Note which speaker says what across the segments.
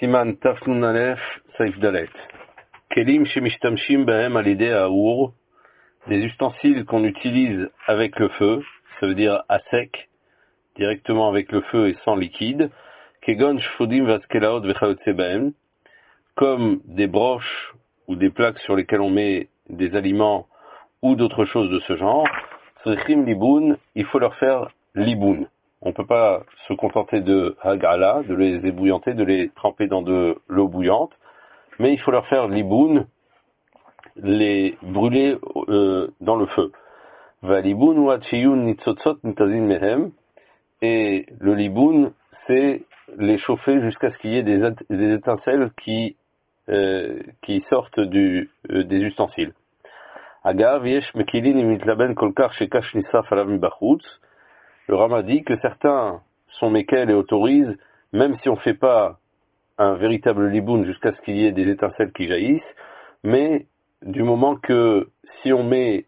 Speaker 1: Siman Tafnun Alef Saif Dalet. Kelim Shemishtamshim Bahem Alidé Aour, des ustensiles qu'on utilise avec le feu, ça veut dire à sec, directement avec le feu et sans liquide, Kegon Shfudim Vaskelaot Vechayotse Bahem, comme des broches ou des plaques sur lesquelles on met des aliments ou d'autres choses de ce genre. Tzrichim Liboun, il faut leur faire liboun. On ne peut pas se contenter de hagala, de les ébouillanter, de les tremper dans de l'eau bouillante, mais il faut leur faire liboun, les brûler dans le feu. Va liboun ou atchiyun nitzotzot nitazin mehem, et le liboun, c'est les chauffer jusqu'à ce qu'il y ait des étincelles qui sortent des ustensiles. Agav yesh mekilin imitlaben kolkar shekash nisaf alav mibachutz. Le Rama dit que certains sont méquels et autorisent, même si on ne fait pas un véritable liboun jusqu'à ce qu'il y ait des étincelles qui jaillissent, mais du moment que si on met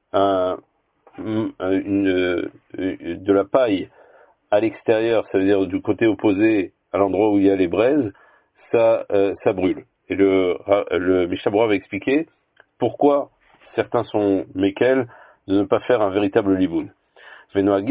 Speaker 1: de la paille à l'extérieur, ça veut dire du côté opposé à l'endroit où il y a les braises, ça brûle. Et le Mishnah Berurah va expliquer pourquoi certains sont méquels de ne pas faire un véritable liboun. On a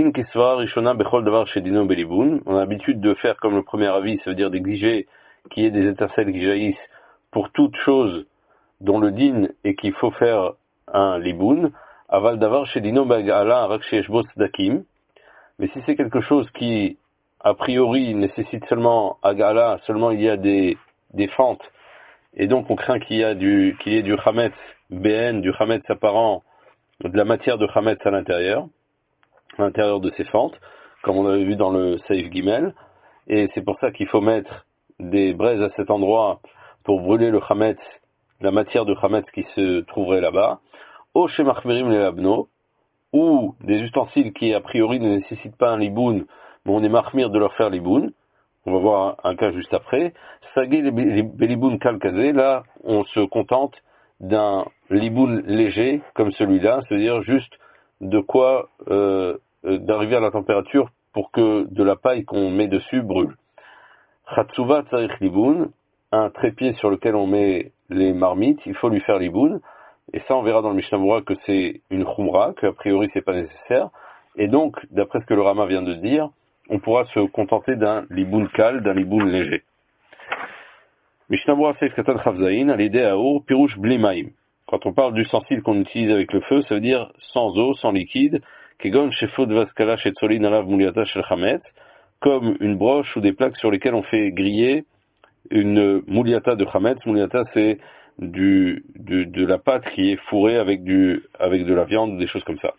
Speaker 1: l'habitude de faire comme le premier avis, ça veut dire d'exiger qu'il y ait des étincelles qui jaillissent pour toute chose dont le din est qu'il faut faire un liboun. Aval davar shedino bagala rak sheyesh bo tzdakim. Mais si c'est quelque chose qui, a priori, nécessite seulement agala, seulement il y a des fentes, et donc on craint qu'il y ait du chametz BN, du chametz apparent, de la matière de chametz à l'intérieur de ces fentes, comme on avait vu dans le Seif Gimel, et c'est pour ça qu'il faut mettre des braises à cet endroit pour brûler le chametz, la matière de chametz qui se trouverait là-bas, au shemachmerim le labno, ou des ustensiles qui a priori ne nécessitent pas un liboun, mais on est mahmir de leur faire liboun. On va voir un cas juste après. Sagé liboun kalkazé, là on se contente d'un liboun léger comme celui-là, c'est-à-dire juste de quoi d'arriver à la température pour que de la paille qu'on met dessus brûle. Chatsuva tsarich liboun, un trépied sur lequel on met les marmites, il faut lui faire liboun. Et ça, on verra dans le Mishnah Berurah que c'est une khumra, qu'a priori c'est pas nécessaire. Et donc, d'après ce que le Rama vient de dire, on pourra se contenter d'un liboun kal, d'un liboun léger. Mishnah Berurah Seif Katan Chavzaïn, à l'idée à Our, Pirouche Blimaim. Quand on parle d'ustensiles qu'on utilise avec le feu, ça veut dire sans eau, sans liquide, Kegon Shefod Vaskala Shetzolin Alav Muliata Shel Chametz, comme une broche ou des plaques sur lesquelles on fait griller une mouliata de chametz. Mouliata, c'est de la pâte qui est fourrée avec de la viande, des choses comme ça.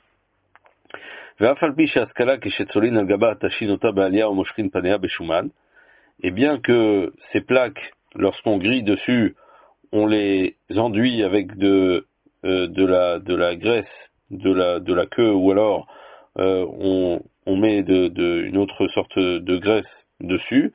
Speaker 1: Et bien que ces plaques, lorsqu'on grille dessus, on les enduit avec de la graisse de la queue, ou alors on met une autre sorte de graisse dessus.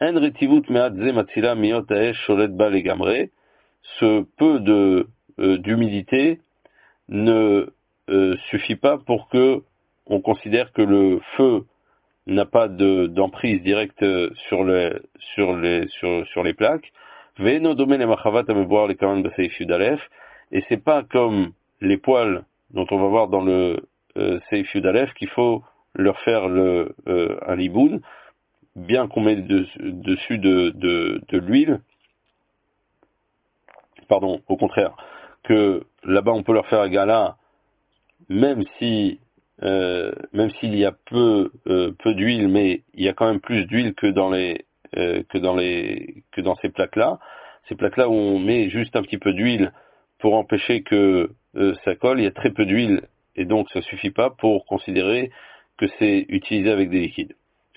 Speaker 1: Ce peu d'humidité ne suffit pas pour que on considère que le feu n'a pas d'emprise directe sur les plaques. Et c'est pas comme les poils dont on va voir dans le Seif Yudalef qu'il faut leur faire un liboun, bien qu'on met dessus de l'huile. Pardon, au contraire, que là-bas on peut leur faire un gala, même s'il y a peu d'huile, mais il y a quand même plus d'huile que dans ces plaques-là. Ces plaques-là où on met juste un petit peu d'huile pour empêcher que ça colle, il y a très peu d'huile et donc ça suffit pas pour considérer que c'est utilisé avec des liquides.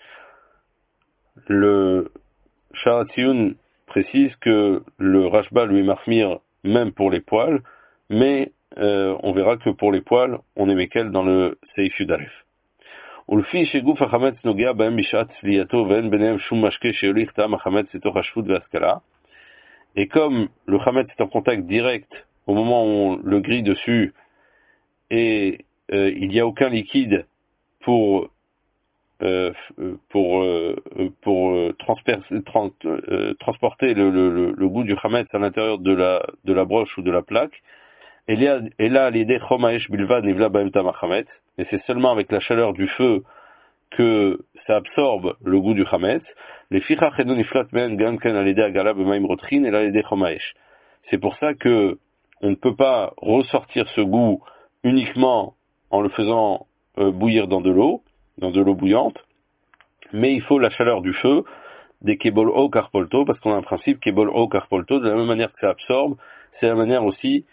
Speaker 1: Le Sharatziun précise que le Rashba lui marmire même pour les poils, mais on verra que pour les poils, on est méquel dans le Seif Yudalef. ולפי שגוף החמץ נוגע בהם בשעת צליעתו ואין ביניהם שום משקה שיוליך טעם החמץ לתוך השפוט והשכלה, et comme le chametz est en contact direct au moment où on le grille dessus et il n'y a aucun liquide pour transporter le goût du chametz à l'intérieur de la broche ou de la plaque. Et là, l'idée chomaesh bilvad nivla baem tamachametz. Et c'est seulement avec la chaleur du feu que ça absorbe le goût du chametz. Les fichach edon niflat men gamken al yedei agala b'maim rotchin et là l'idée chomaesh. C'est pour ça que on ne peut pas ressortir ce goût uniquement en le faisant bouillir dans de l'eau bouillante, mais il faut la chaleur du feu, des kebol o karpolto, parce qu'on a un principe kebol o karpolto, de la même manière que ça absorbe, c'est la manière aussi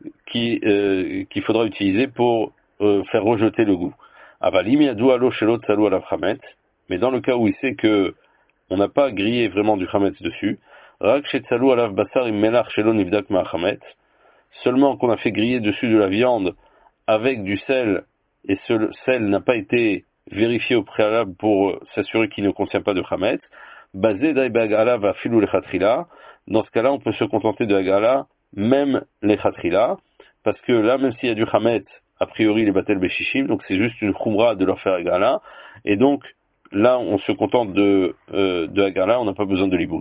Speaker 1: qu'il faudra utiliser pour faire rejeter le goût. Avalim yadou alo shelot salou ala chametz, mais dans le cas où il sait que on n'a pas grillé vraiment du chametz dessus, rak shetsalou alav basar im melach shelo nivdak ma chametz, seulement qu'on a fait griller dessus de la viande avec du sel, et ce sel n'a pas été vérifié au préalable pour s'assurer qu'il ne contient pas de chametz, basé d'Aïba Agala va filou le khatrila. Dans ce cas-là, on peut se contenter de Agala, même les khatrila, parce que là, même s'il y a du chametz, a priori les batel beshishim, donc c'est juste une khumra de leur faire Agala, et donc là, on se contente de Agala, on n'a pas besoin de liboun.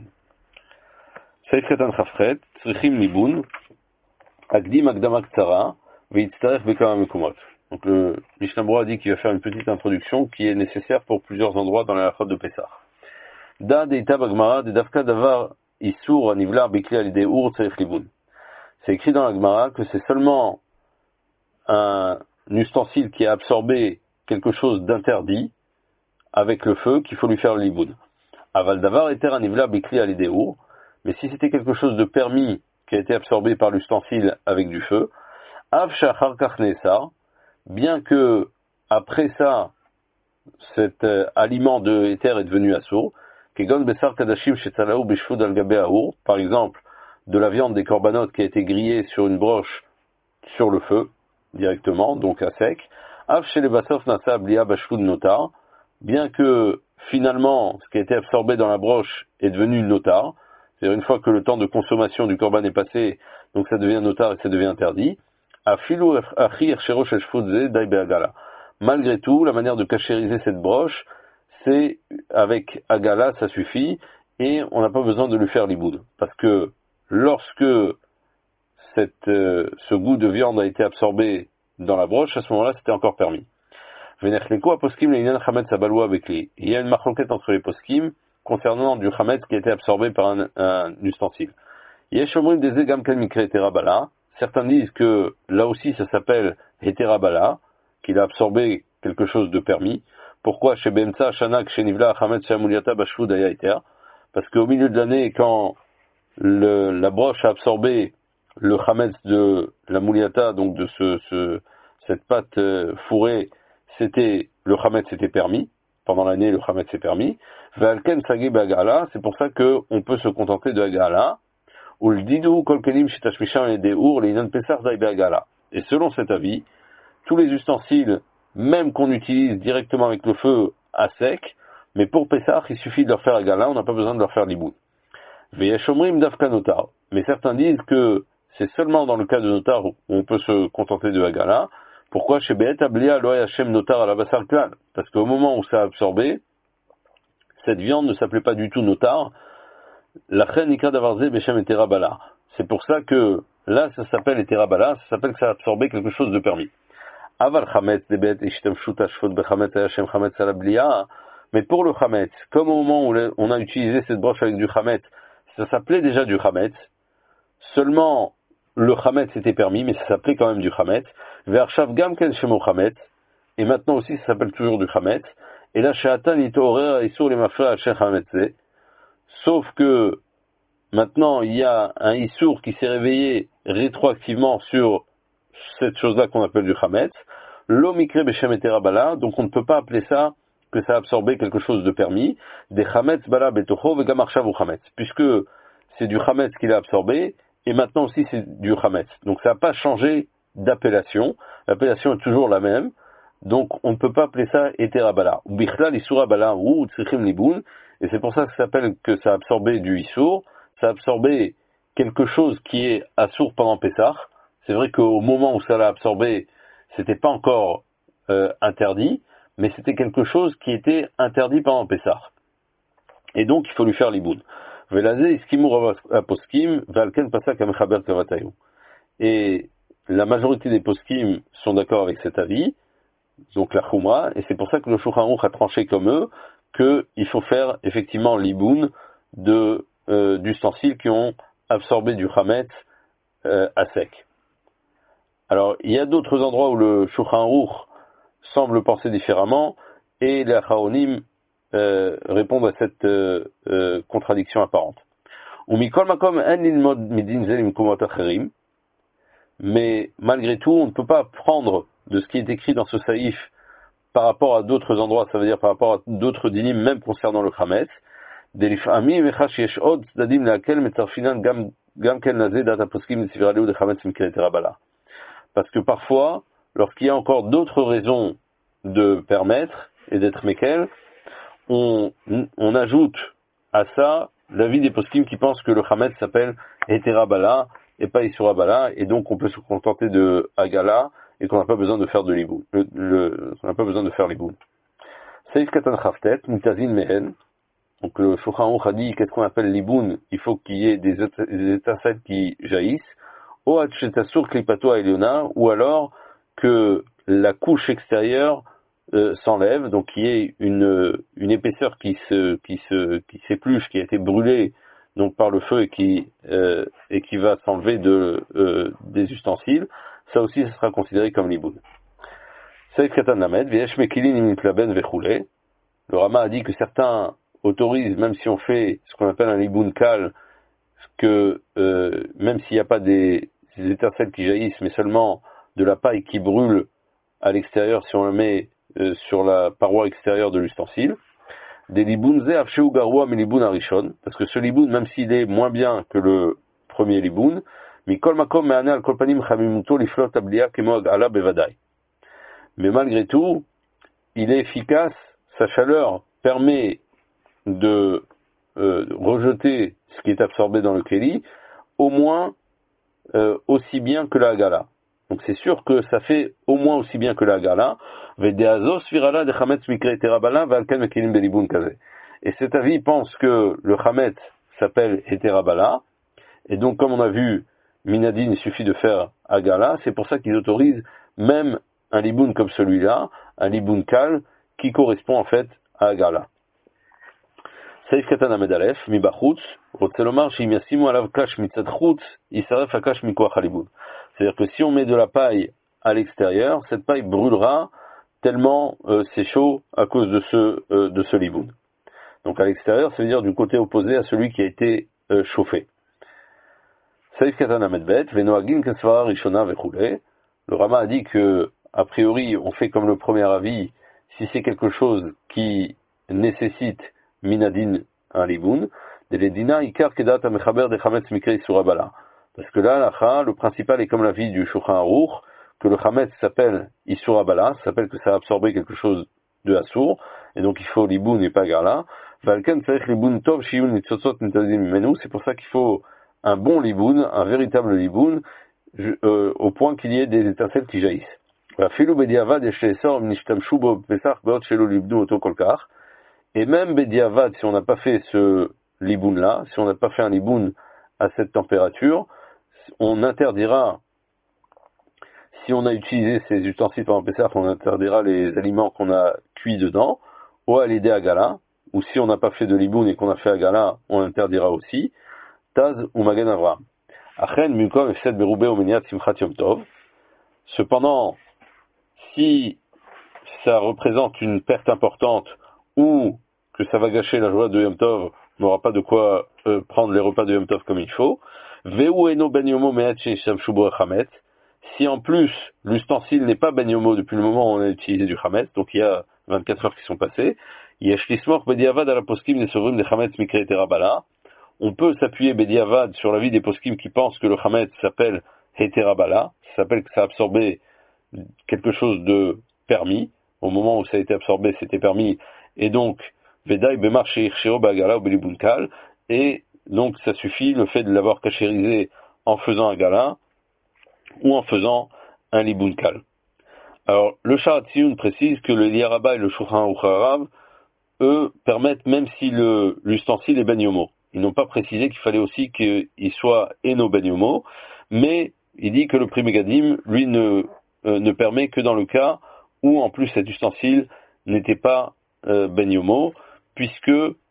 Speaker 1: Saïf Katan Chafret, Tzrichim liboun, Agdim Agdama Ktsara, Veitztaref Bekama Mekumot. Donc le Mishnah Berurah dit qu'il va faire une petite introduction qui est nécessaire pour plusieurs endroits dans la halachot de Pessah. Da deita bagmara de davka davar isur anivlar bikli alidei ur tzarich liboun. C'est écrit dans la Gemara que c'est seulement un ustensile qui a absorbé quelque chose d'interdit avec le feu qu'il faut lui faire le liboun. Aval davar eter anivlar bikli alidei ur. Mais si c'était quelque chose de permis qui a été absorbé par l'ustensile avec du feu, av shachar kach ne'esar, bien que après ça, cet aliment de éther est devenu assour, kegon besar kadashim shetzalaou beshfud al gabe aour, par exemple, de la viande des corbanotes qui a été grillée sur une broche sur le feu, directement, donc à sec, av shele basof nasa blia bashfud notar, bien que finalement, ce qui a été absorbé dans la broche est devenu notar, c'est-à-dire une fois que le temps de consommation du corban est passé, donc ça devient notar et ça devient interdit, malgré tout, la manière de cachériser cette broche, c'est avec agala, ça suffit, et on n'a pas besoin de lui faire l'iboud. Parce que lorsque ce goût de viande a été absorbé dans la broche, à ce moment-là, c'était encore permis. Il y a une marloquette entre les poskim concernant du chametz qui a été absorbé par un ustensile. Certains disent que là aussi ça s'appelle heterabala, qu'il a absorbé quelque chose de permis. Pourquoi chez Bemtsa, Shanak, chez Nivla, Chametz, chez Amuliata, Bashfud, Aya Eter? Parce qu'au milieu de l'année, quand la broche a absorbé le chametz de la mouliata, donc de cette pâte fourrée, le chametz était permis. Pendant l'année, le chametz est permis. Ve'alken sagé be'agala, c'est pour ça que on peut se contenter de agala. Et selon cet avis, tous les ustensiles, même qu'on utilise directement avec le feu à sec, mais pour Pessah, il suffit de leur faire agala, on n'a pas besoin de leur faire liboud. Mais certains disent que c'est seulement dans le cas de notar où on peut se contenter de agala. Pourquoi chez Be'et Ablia Loy Hashem notar à la basar klal? Parce qu'au moment où ça a absorbé, cette viande ne s'appelait pas du tout notar. La chen ikra davarze beshem eterabala. C'est pour ça que là, ça s'appelle eterabala, ça s'appelle que ça a absorbé quelque chose de permis. Aval chametz debet ishtamshut ashfot bechametz hayashem chametz alablia. Mais pour le chametz, comme au moment où on a utilisé cette broche avec du chametz, ça s'appelait déjà du chametz. Seulement, le chametz était permis, mais ça s'appelait quand même du chametz. Ve'arshav gam ken shemo chametz. Et maintenant aussi, ça s'appelle toujours du chametz. Et là, she'atan itorer isur les mafla al shen chametzé. Sauf que maintenant il y a un issour qui s'est réveillé rétroactivement sur cette chose-là qu'on appelle du chametz. L'omikre beshem eterabala, donc on ne peut pas appeler ça que ça a absorbé quelque chose de permis. Des chametz bala betocho vegam arshav ou chametz, puisque c'est du chametz qu'il a absorbé et maintenant aussi c'est du chametz. Donc ça n'a pas changé d'appellation. L'appellation est toujours la même. Donc on ne peut pas appeler ça eterabala. Ou bichlal isurabala ou tzrichim liboun. Et c'est pour ça que ça s'appelle que ça a absorbé du issour, ça a absorbé quelque chose qui est assour pendant Pessah. C'est vrai qu'au moment où ça l'a absorbé, c'était pas encore interdit. mais c'était quelque chose qui était interdit pendant Pessah. Et donc, il faut lui faire l'iboun. Velazé, iskimu aposkim, valken pasak amechaber kavatayu. Et la majorité des poskim sont d'accord avec cet avis, donc la Khumra, et c'est pour ça que le Shulchan Aruch a tranché comme eux qu'il faut faire effectivement l'iboun d'ustensiles qui ont absorbé du chametz à sec. Alors, il y a d'autres endroits où le Shulchan Aruch semble penser différemment, et les Acharonim répondent à cette contradiction apparente. Mais malgré tout, on ne peut pas prendre de ce qui est écrit dans ce saïf par rapport à d'autres endroits, ça veut dire par rapport à d'autres dinim, même concernant le chametz. Parce que parfois, lorsqu'il y a encore d'autres raisons de permettre et d'être mekel, on ajoute à ça l'avis des poskim qui pensent que le chametz s'appelle heterabala et pas isurabala, et donc on peut se contenter de agala et qu'on n'a pas besoin de faire de l'iboun. On n'a pas besoin de faire l'iboun. Saïf katan chaftet, mitazin mehen. Donc le Shulchan Aruch a dit qu'est-ce qu'on appelle l'iboun? Il faut qu'il y ait des étincelles qui jaillissent. O atchetasur klipato eliona, ou alors que la couche extérieure s'enlève, donc qu'il y ait une épaisseur qui s'épluche, qui a été brûlée donc par le feu et qui va s'enlever des ustensiles. Ça aussi, ça sera considéré comme l'iboun. Saïf katan lamed, v'yesh mekilin im nitlaben vechule. Le Rama a dit que certains autorisent, même si on fait ce qu'on appelle un liboun kal, que même s'il n'y a pas des étincelles qui jaillissent, mais seulement de la paille qui brûle à l'extérieur, si on le met sur la paroi extérieure de l'ustensile. Des liboun ze afsheu garwa mi liboun arishon, parce que ce liboun, même s'il est moins bien que le premier liboun, mikol makom me'ane al kol panim chamimuto liflot ablia kemo agala bevadai. Mais malgré tout, il est efficace, sa chaleur permet de rejeter ce qui est absorbé dans le keli, au moins aussi bien que la hagala. Donc c'est sûr que ça fait au moins aussi bien que la hagala. Et cet avis pense que le chametz s'appelle heterabala, et donc comme on a vu, minadin, il suffit de faire hagala, c'est pour ça qu'ils autorisent même un liboun comme celui-là, un liboun kal, qui correspond en fait à hagala. Saïf katan amedalef, mi bachutz, rotzelomar, shim yasimu alav kash mitzad chutz, yisaref akash mikoach haliboun. C'est-à-dire que si on met de la paille à l'extérieur, cette paille brûlera tellement c'est chaud à cause de ce liboun. Donc à l'extérieur, ça veut dire du côté opposé à celui qui a été chauffé. Saïf katan amedbet, venoagin kesvara rishona vechule. Le Rama a dit que, a priori, on fait comme le premier avis, si c'est quelque chose qui nécessite minadin un liboun, deledina ikar kedat amechaber de chametz mikre surabala. Parce que là, le principal est comme l'avis du Shulchan Aruch, que le chametz s'appelle isurabala, ça s'appelle que ça a absorbé quelque chose de assour, et donc il faut liboun et pas gala. Valken tzarich liboun tov shiyun nitzotzot nitazim menu, c'est pour ça qu'il faut un bon liboun, un véritable liboun, au point qu'il y ait des étincelles qui jaillissent. Et même bediavad, si on n'a pas fait ce liboun là, si on n'a pas fait un liboun à cette température, on interdira, si on a utilisé ces ustensiles pendant Pessah, on interdira les aliments qu'on a cuits dedans, ou à l'idée agala, ou si on n'a pas fait de liboun et qu'on a fait agala, on interdira aussi, taz ou magen avram. Cependant, si ça représente une perte importante ou que ça va gâcher la joie de Yom Tov, on n'aura pas de quoi prendre les repas de Yom Tov comme il faut. Si en plus l'ustensile n'est pas ben yomo depuis le moment où on a utilisé du chametz, donc il y a 24 heures qui sont passées, on peut s'appuyer bediavad sur l'avis des poskim qui pensent que le chametz s'appelle heterabala, ça s'appelle que ça a absorbé quelque chose de permis, au moment où ça a été absorbé c'était permis, et donc Vedai bemar sheirsheo bagala ou belibunkal, et donc ça suffit le fait de l'avoir cachérisé en faisant un gala ou en faisant un libunkal. Alors, le Sharat Tziyun précise que le Liaraba et le Shulchan Aruch Harav, eux, permettent même si l'ustensile est Ben Yomo. Ils n'ont pas précisé qu'il fallait aussi qu'il soit Eno Ben Yomo, mais il dit que le Pri Megadim, lui, ne permet que dans le cas où, en plus, cet ustensile n'était pas Ben Yomo, puisque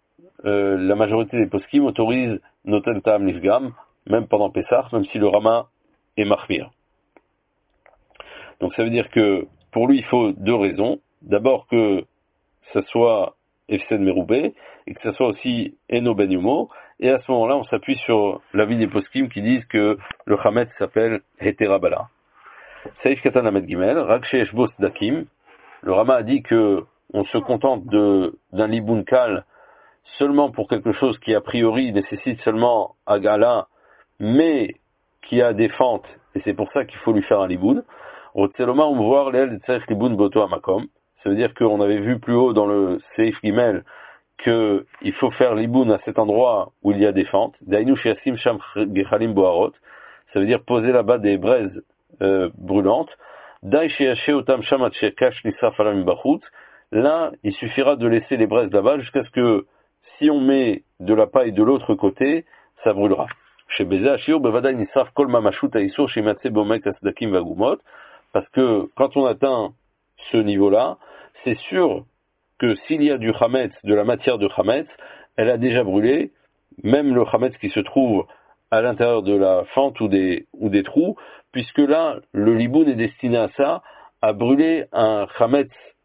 Speaker 1: la majorité des poskim autorisent Noten Ta'am Nifgam, même pendant Pessah, même si le Rama est Mahmir. Donc ça veut dire que pour lui il faut deux raisons. D'abord que ça soit Efsed Meroubé et que ça soit aussi Eno Ben Yomo. Et à ce moment-là on s'appuie sur l'avis des poskim qui disent que le Chametz s'appelle Heterabala. Saïf Katan Ahmed Gimel, Rak Sheesh Bo Sdakim. Le Rama a dit que on se contente d'un liboun kal seulement pour quelque chose qui a priori nécessite seulement Agala, mais qui a des fentes, et c'est pour ça qu'il faut lui faire un liboun. Rotseloma, on va voir l'el tzarich liboun boto amakom. Ça veut dire qu'on avait vu plus haut dans le Seif Gimel qu'il faut faire liboun à cet endroit où il y a des fentes. Dainu shiasim sham gechalim boharot. Ça veut dire poser là-bas des braises brûlantes. Dai shiache otam sham atshekash nisraf alam bachutz. Là, il suffira de laisser les braises là-bas jusqu'à ce que si on met de la paille de l'autre côté, ça brûlera. Chez Bézé Ashir, Bevadaï Nisraf Kol Mamashut Aïsur, chez Matse Bomek Asdakim Vagumot, parce que quand on atteint ce niveau-là, c'est sûr que s'il y a du Hametz, de la matière de Hametz, elle a déjà brûlé, même le Hametz qui se trouve à l'intérieur de la fente ou des trous, puisque là, le liboun est destiné à ça, à brûler un Hametz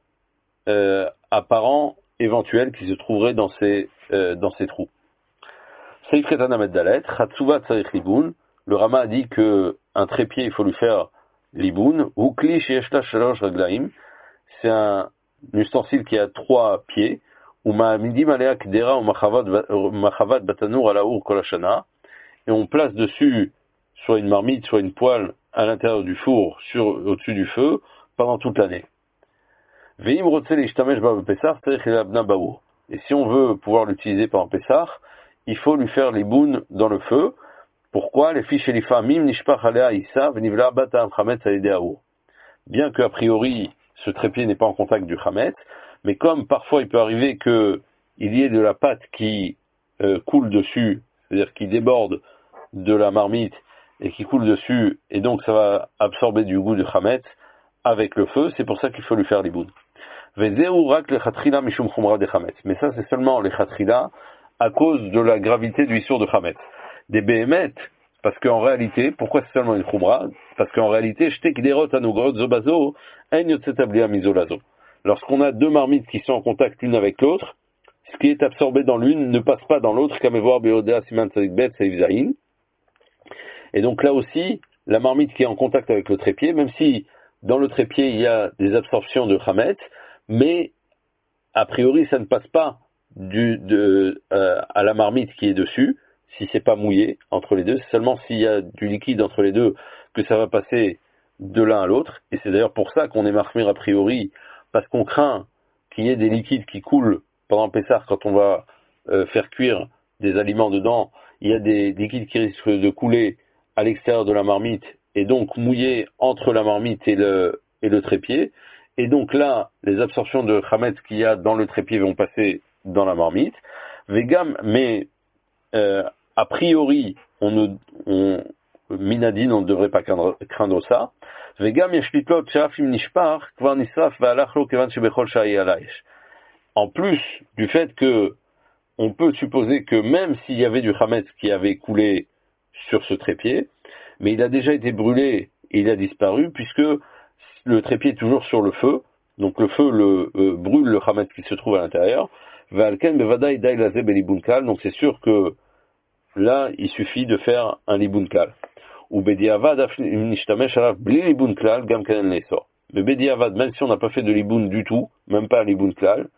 Speaker 1: apparent, éventuel, qui se trouverait dans ces trous. Seif Ketan Ahmed Dalet, Chatsuva Tzarich Liboun, le Rama a dit que un trépied, il faut lui faire liboun, ou Kli Sheeshla Shalosh Raglaim, c'est un ustensile qui a 3 pieds, ou Ma'amidim Alea Kdera ou Machavad Batanur Alaour Kolashana, et on place dessus soit une marmite, soit une poêle à l'intérieur du four, au-dessus du feu, pendant toute l'année. Veim Rotzel Ishtamesh Ba Pesach Tzarich Elabna Baour. Et si on veut pouvoir l'utiliser pendant Pessah, il faut lui faire les bounes dans le feu. Pourquoi? Les fiches elifamim nishpach alea isa venivla batam chametz aedeaou. Bien que a priori ce trépied n'est pas en contact du chametz, mais comme parfois il peut arriver que il y ait de la pâte qui coule dessus, c'est-à-dire qui déborde de la marmite et qui coule dessus, et donc ça va absorber du goût de chametz avec le feu. C'est pour ça qu'il faut lui faire les bounes. Vezeu rak lechatchila mishum chumra de chametz. Mais ça c'est seulement les chatchila à cause de la gravité du issour de Chametz. Des béhémètes, parce qu'en réalité, pourquoi c'est seulement une khumra? Parce qu'en réalité, shtek derot anugrot zobazo, en yotzetablia misolazo. Lorsqu'on a deux marmites qui sont en contact l'une avec l'autre, ce qui est absorbé dans l'une ne passe pas dans l'autre, kamevoir beodea siman tzadikbet saïf zayin. Et donc là aussi, la marmite qui est en contact avec le trépied, même si dans le trépied il y a des absorptions de Chametz, mais a priori ça ne passe pas à la marmite qui est dessus, si c'est pas mouillé entre les deux, c'est seulement s'il y a du liquide entre les deux que ça va passer de l'un à l'autre, et c'est d'ailleurs pour ça qu'on est mahmir a priori, parce qu'on craint qu'il y ait des liquides qui coulent pendant Pessah quand on va faire cuire des aliments dedans, il y a des liquides qui risquent de couler à l'extérieur de la marmite, et donc mouiller entre la marmite et le trépied, et donc là, les absorptions de chametz qu'il y a dans le trépied vont passer dans la marmite. Vegam, mais a priori, minadine, on ne devrait pas craindre ça. Vegam yeshlitlot shafim nishpar kvar nisraf ve'alachlo kevan shebechol sha'i alaïsh. En plus du fait que on peut supposer que même s'il y avait du chametz qui avait coulé sur ce trépied, mais il a déjà été brûlé et il a disparu puisque le trépied est toujours sur le feu, donc le feu brûle le chametz qui se trouve à l'intérieur. Donc c'est sûr que là, il suffit de faire un liboun klal. Ou bediavad, mais bediavad, même si on n'a pas fait de liboun du tout, même pas un liboun klal,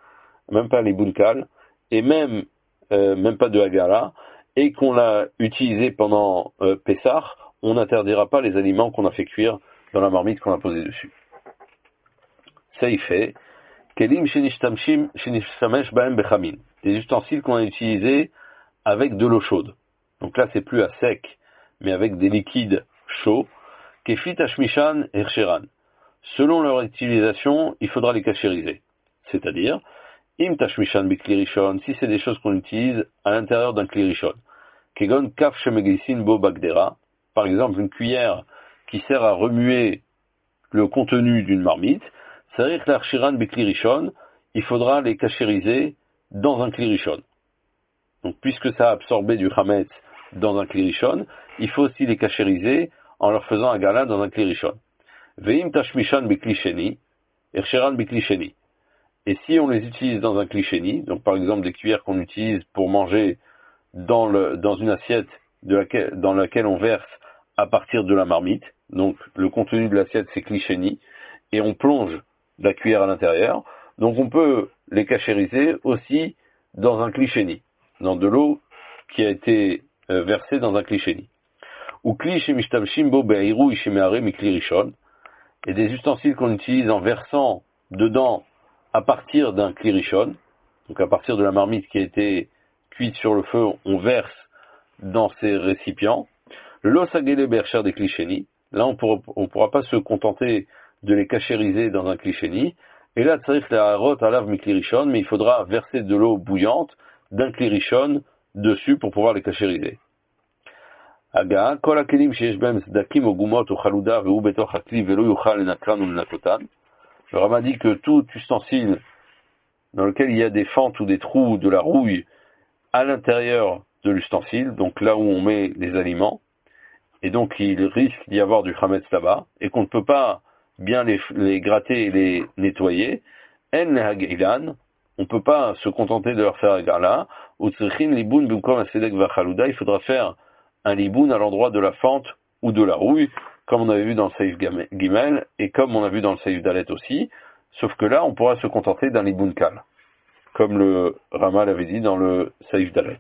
Speaker 1: et même pas de hagara, et qu'on l'a utilisé pendant Pessah, on n'interdira pas les aliments qu'on a fait cuire dans la marmite qu'on a posée dessus. Ça y fait. Kelim shenishtamesh baem bechamin. Des ustensiles qu'on a utilisés avec de l'eau chaude. Donc là, c'est plus à sec, mais avec des liquides chauds. Kefit hashmishan hercheran. selon leur utilisation, il faudra les cachériser. C'est-à-dire, im tashmishan bikli rishon, si c'est des choses qu'on utilise à l'intérieur d'un kli rishon. Kegon kaf shemegisin bo bagdera, par exemple une cuillère qui sert à remuer le contenu d'une marmite, c'est-à-dire que l'archiran bikli rishon, il faudra les cachériser dans un kli rishon. Donc puisque ça a absorbé du chametz dans un kli rishon, il faut aussi les cachériser en leur faisant un gala dans un kli rishon. Veim tashmishan bikli sheni, archiran bikli sheni. Et si on les utilise dans un kli sheni, donc par exemple des cuillères qu'on utilise pour manger dans une assiette dans laquelle on verse à partir de la marmite, donc le contenu de l'assiette c'est kli sheni, et on plonge la cuillère à l'intérieur, donc on peut les cachériser aussi dans un kli sheni, dans de l'eau qui a été versée dans un kli sheni. Ou kli shemishtamshim bo be'iru ishemeare mikli rishon, et des ustensiles qu'on utilise en versant dedans à partir d'un kli rishon, donc à partir de la marmite qui a été cuite sur le feu, on verse dans ces récipients. Le los agele bercher des kli sheni, là on pourra pas se contenter de les cachériser dans un kli sheni, et là tzarich le'arot alav mikli rishon, mais il faudra verser de l'eau bouillante d'un kli rishon dessus pour pouvoir les cachériser. Aga, kol hakelim sheyesh behem sdakim ou gumot ou chaluda ve'u betoch hakli ve'lo yuchal lenakran ou lenakotan. Le Rama dit que tout ustensile dans lequel il y a des fentes ou des trous, de la rouille à l'intérieur de l'ustensile, donc là où on met les aliments, et donc il risque d'y avoir du chametz là-bas, et qu'on ne peut pas bien les gratter et les nettoyer, en hageilan, on ne peut pas se contenter de leur faire un gala, ou tzrichin liboun bimkom asedek vachaluda, il faudra faire un liboun à l'endroit de la fente ou de la rouille, comme on avait vu dans le Seif Gimel, et comme on a vu dans le Seif Dalet aussi, sauf que là, on pourra se contenter d'un liboun kal, comme le Rama l'avait dit dans le Seif Dalet.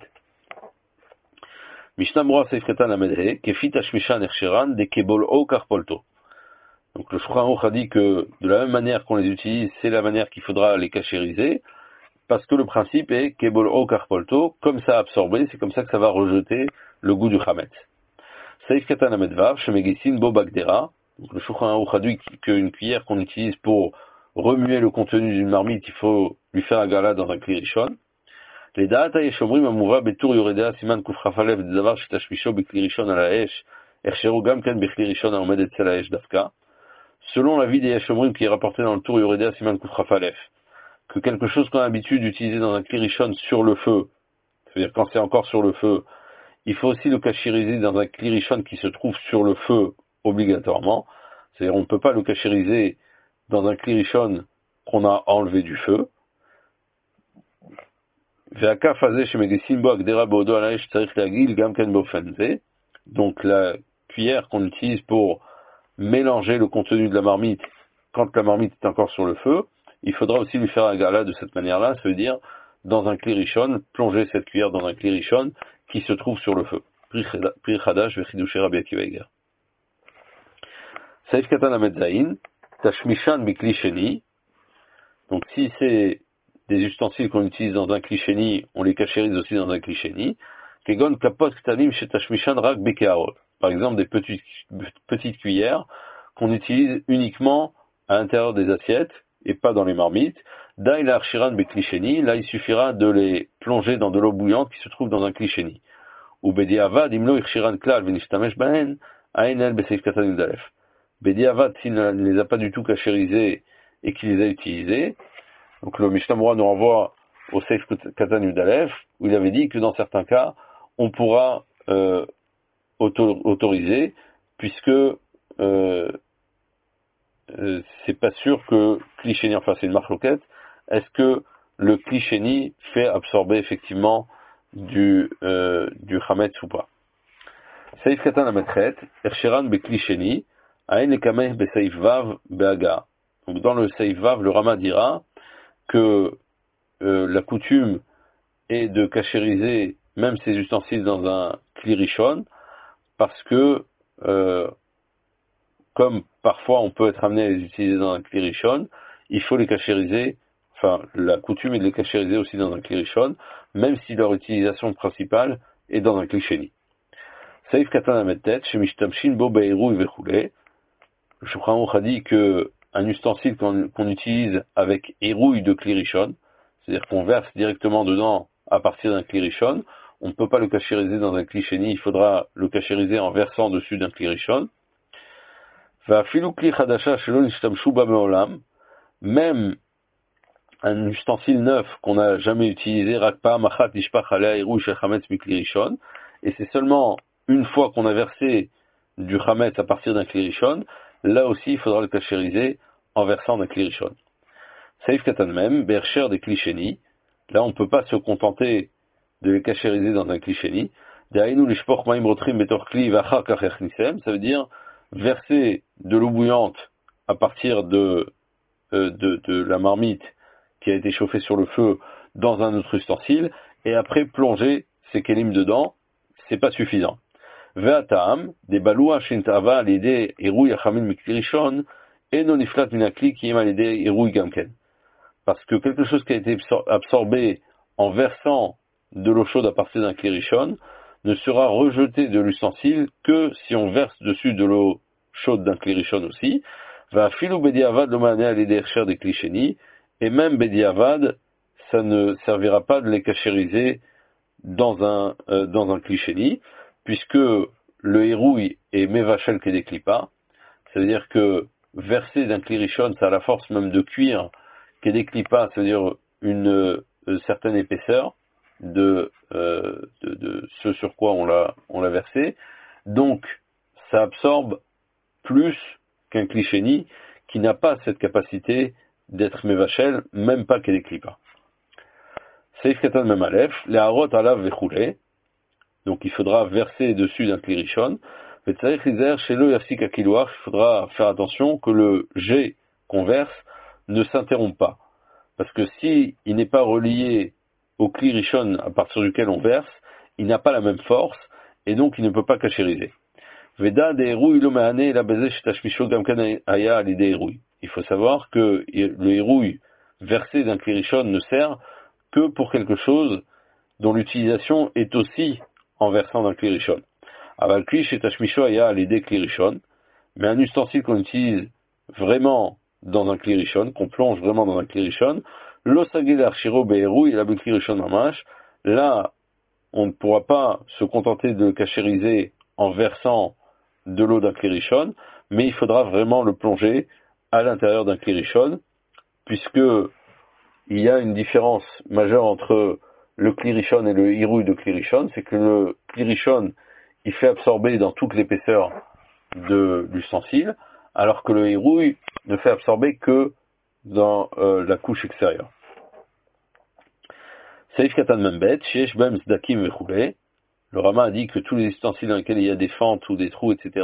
Speaker 1: Mishnah Mora Seif Ketan Amedre, Kefit Ashmishan Ercheran, de Kebol O Karpolto. Donc le Shulchan Aruch a dit que de la même manière qu'on les utilise, c'est la manière qu'il faudra les cachériser, parce que le principe est Kebol O Karpolto, comme ça a absorbé, c'est comme ça que ça va rejeter le goût du chametz. Seif Katan Amedvav, Shemegisin Bo Bagdera. Donc le Shulchan Aruch a dit qu'une cuillère qu'on utilise pour remuer le contenu d'une marmite, il faut lui faire un gala dans un kli rishon. Les da'ata yeshomrim amuva betur yoredea siman kufrafalev dedavar shetashmisho bekli rishon ala haesh ercheru gam ken bekli rishon haomed etzel haesh dafka. Selon l'avis des yeshomrim qui est rapporté dans le tour yoredea siman kufrafalev, que quelque chose qu'on a l'habitude d'utiliser dans un kli rishon sur le feu, c'est-à-dire quand c'est encore sur le feu, il faut aussi le cachériser dans un kli rishon qui se trouve sur le feu obligatoirement. C'est-à-dire on ne peut pas le cachériser dans un kli rishon qu'on a enlevé du feu. Donc la cuillère qu'on utilise pour mélanger le contenu de la marmite quand la marmite est encore sur le feu, il faudra aussi lui faire un gala de cette manière-là, ça veut dire dans un kli rishon, plonger cette cuillère dans un kli rishon qui se trouve sur le feu. Pri Chadash vechidushé Rabbi Akiva Eiger. Saif Katan Amed Zayin, Tashmishan Bikli Sheni. Donc si c'est des ustensiles qu'on utilise dans un kli sheni, on les cachérise aussi dans un kli sheni. Kegon kapot ktanim chez Tashmishan rak bekearot. Par exemple des petites cuillères qu'on utilise uniquement à l'intérieur des assiettes et pas dans les marmites. Da il archiran bekli sheni, là il suffira de les plonger dans de l'eau bouillante qui se trouve dans un kli sheni. Ou bediavad imlo irchiran klal venishtamesh bahen aen el beseif katan yudalef. Bediavad, s'il ne les a pas du tout cachérisés et qu'il les a utilisés, donc le Mishnah Mora nous renvoie au Seif Katan Yudalef, où il avait dit que dans certains cas, on pourra autoriser, puisque c'est pas sûr que Kli Sheni, enfin c'est une marloquette, est-ce que le Kli Sheni fait absorber effectivement du Chametz ou pas. Seif Katan Ametret, Ercheran Bekli Sheni, Aen Lekameh Beseif Vav Beaga. Donc dans le Seif Vav, le Rama dira que la coutume est de cachériser même ces ustensiles dans un kli rishon, parce que comme parfois on peut être amené à les utiliser dans un kli rishon, il faut les cachériser, enfin la coutume est de les cachériser aussi dans un kli rishon, même si leur utilisation principale est dans un kli sheni. Saif katan ametet, shemishtamshin bo be'iru vechule. Le Shulchan Aruch a dit que un ustensile qu'on utilise avec érouille de klirishon, c'est-à-dire qu'on verse directement dedans à partir d'un klirishon, on ne peut pas le cachériser dans un kli-sheni, il faudra le cachériser en versant dessus d'un klirishon. Même un ustensile neuf qu'on n'a jamais utilisé, et c'est seulement une fois qu'on a versé du chametz à partir d'un klirishon, là aussi il faudra le cachériser en versant d'un klirishon. Saif katan même, bercher des klisheni, là on ne peut pas se contenter de les cachériser dans un klisheni. Ça veut dire verser de l'eau bouillante à partir de la marmite qui a été chauffée sur le feu dans un autre ustensile, et après plonger ces kelim dedans, c'est pas suffisant. Ve'atam, des baloua shintava à l'idée erouy achamil miklirishon, et non iflat minakli qui est à l'idée erouy gamken. Parce que quelque chose qui a été absorbé en versant de l'eau chaude à partir d'un klirishon ne sera rejeté de l'ustensile que si on verse dessus de l'eau chaude d'un klirishon aussi. Va filou bediavad lo mané à l'idée des klisheni, et même bediavad, ça ne servira pas de les cachériser dans un klisheni, puisque le hérouille est mevachel que des klipa, ça veut dire que verser d'un klirishon, ça a la force même de cuire que des klipa, ça veut dire une certaine épaisseur de ce sur quoi on l'a versé, donc ça absorbe plus qu'un klisheni qui n'a pas cette capacité d'être mevachel, même pas qu'elle est klipa. Seif katan même alef, les harot alav vechoulé, donc il faudra verser dessus d'un klirishon, il faudra faire attention que le jet qu'on verse ne s'interrompt pas. Parce que si il n'est pas relié au klirishon à partir duquel on verse, il n'a pas la même force, et donc il ne peut pas cachériser. Il faut savoir que le hérouille versé d'un klirishon ne sert que pour quelque chose dont l'utilisation est aussi en versant d'un klirishon. Mais un ustensile qu'on utilise vraiment dans un klirishon, qu'on plonge vraiment dans un klirishon, là, on ne pourra pas se contenter de le cachériser en versant de l'eau d'un klirishon, mais il faudra vraiment le plonger à l'intérieur d'un klirishon, puisque il y a une différence majeure entre le klirishon et le hirouille de klirishon, c'est que le klirishon, il fait absorber dans toute l'épaisseur de l'ustensile, alors que le hirouille ne fait absorber que dans la couche extérieure. Saif katan membet, sheesh bem zdakim vechoulé. Le Rama a dit que tous les ustensiles dans lesquels il y a des fentes ou des trous, etc.,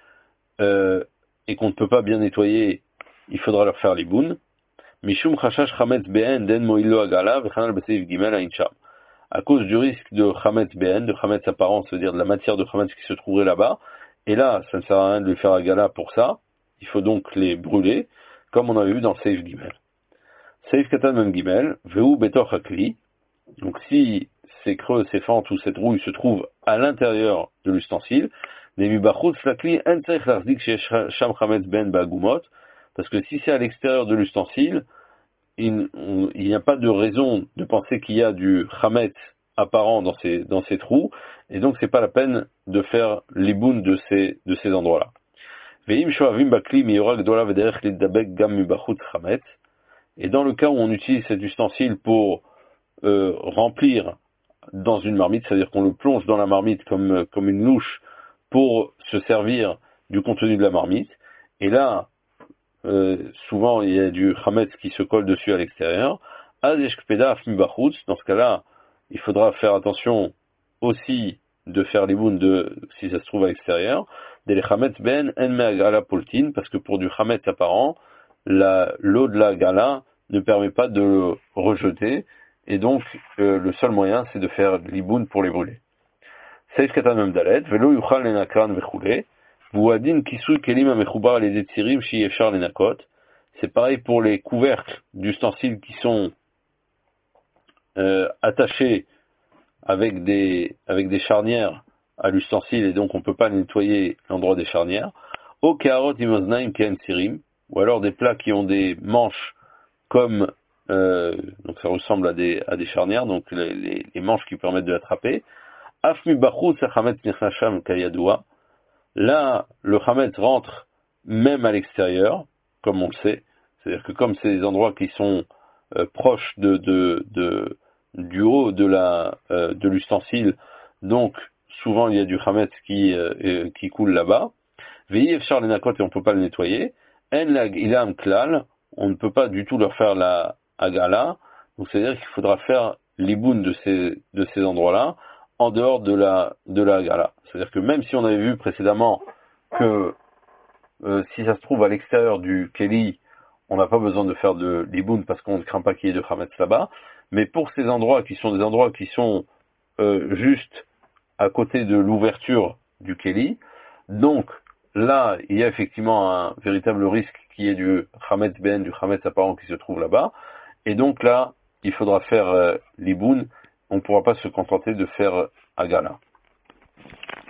Speaker 1: et qu'on ne peut pas bien nettoyer, il faudra leur faire les bounes. Mishum chashash chametz be'en den moilo agala v'chanal b'seif gimel ha'incham. À cause du risque de chametz be'en, de chametz apparent, c'est-à-dire de la matière de chametz qui se trouverait là-bas, et là, ça ne sert à rien de lui faire agala pour ça, il faut donc les brûler, comme on avait vu dans le seif gimel. Seif katan mem gimel, ve'u betoch hakli. Donc si ces creux, ces fentes ou cette rouille se trouvent à l'intérieur de l'ustensile, parce que si c'est à l'extérieur de l'ustensile, il n'y a pas de raison de penser qu'il y a du chametz apparent dans ces trous, et donc c'est pas la peine de faire l'iboun de ces endroits-là. Et dans le cas où on utilise cet ustensile pour remplir dans une marmite, c'est-à-dire qu'on le plonge dans la marmite comme une louche pour se servir du contenu de la marmite, et là, souvent il y a du chametz qui se colle dessus à l'extérieur. Dans ce cas-là, il faudra faire attention aussi de faire l'iboun si ça se trouve à l'extérieur, parce que pour du chametz apparent, l'eau de la gala ne permet pas de le rejeter, et donc le seul moyen c'est de faire l'iboun pour les brûler. Seif katan mem dalet, velo yuchal lenakran vechoulé. C'est pareil pour les couvercles d'ustensiles qui sont attachés avec des charnières à l'ustensile, et donc on ne peut pas nettoyer l'endroit des charnières. ou alors des plats qui ont des manches comme, donc ça ressemble à des charnières, donc les manches qui permettent de l'attraper. Afmi bachutz hachametz nichasham kayadua. Là, le chametz rentre même à l'extérieur, comme on le sait. C'est-à-dire que comme c'est des endroits qui sont proches du haut de l'ustensile, donc souvent il y a du chametz qui coule là-bas. Veillez efshar lenakot et on peut pas le nettoyer. En lag ilam klal, on ne peut pas du tout leur faire la agala. Donc c'est-à-dire qu'il faudra faire l'iboun de ces endroits-là en dehors de la agala. C'est-à-dire que même si on avait vu précédemment que si ça se trouve à l'extérieur du keli, on n'a pas besoin de faire de l'iboun parce qu'on ne craint pas qu'il y ait de chametz là-bas. Mais pour ces endroits qui sont des endroits qui sont juste à côté de l'ouverture du keli, donc là, il y a effectivement un véritable risque qui est du chametz ben, du chametz apparent qui se trouve là-bas. Et donc là, il faudra faire l'iboun. On ne pourra pas se contenter de faire agala.